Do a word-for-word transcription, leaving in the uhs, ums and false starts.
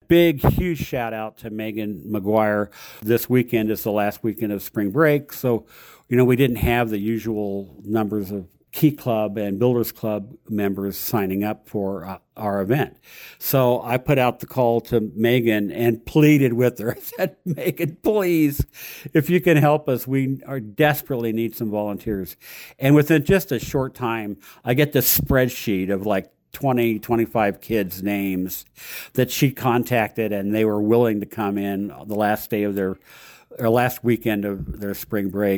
big, huge shout out to Megan McGuire. This weekend is the last weekend of spring break, so you know we didn't have the usual numbers of Key Club and Builders Club members signing up for uh, our event. So I put out the call to Megan and pleaded with her. I said, Megan, please, if you can help us, we are desperately need some volunteers. And within just a short time, I get this spreadsheet of like twenty, twenty-five kids' names that she contacted, and they were willing to come in the last day of their, or last weekend of their spring break.